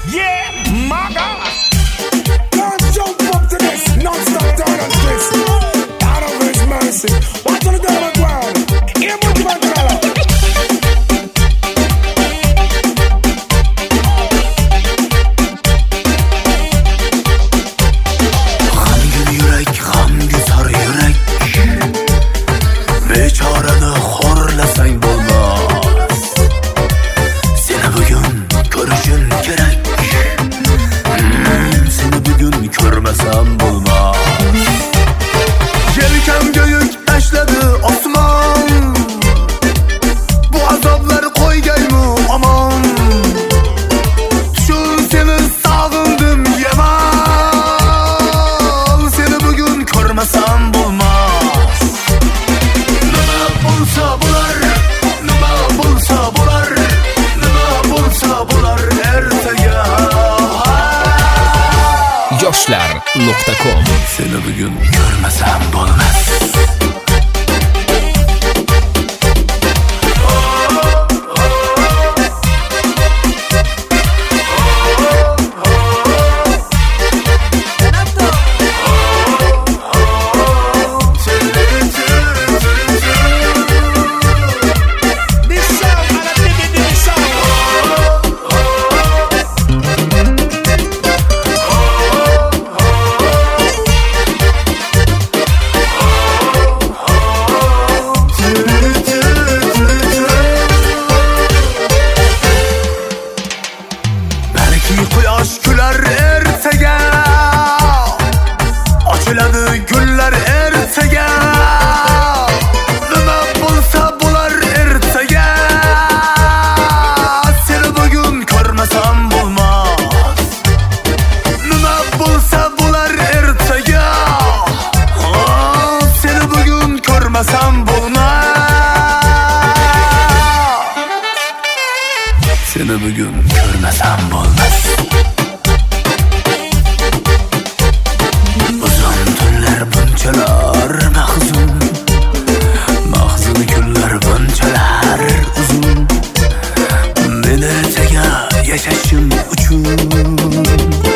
Yeah, my God. Can't jump up to this, non-stop down and twist. Out of His mercy. Watch on the devil ground. Here, much man color. G'amgin yurak, g'amguzar yurak. Bechorani xo'rlasang bo'lmas. Seni bugun ko'rishim kerak. Seni bugun ko'rmasam bo'lmas. Yelkamga yuk tashladi osmon. Bu azoblar qo'ygaymi omon. Tushun seni sog'indim yaman. Seni bugun ko'rmasam bo'lmas. Nima bo'lsa bo'lar, nima bo'lsa bo'lar, nima bo'lsa bo'lar ertaga. yoshlar.com Seni bugun ko'rmasam bo'lmas. Quyosh kular ertaga, ochiladi gullar ertaga. Nima bo'lsa bo'lar ertaga. Seni bugun ko'rmasam bo'lmas. Nima bo'lsa bo'lar ertaga. Seni bugun ko'rmasam bo'lmas. Seni bugun ko'rmasam bo'lmas. Uzun tunlar bunchalar mahzun, mahzun kunlar bunchalar uzun. Men ertaga yashashim uchun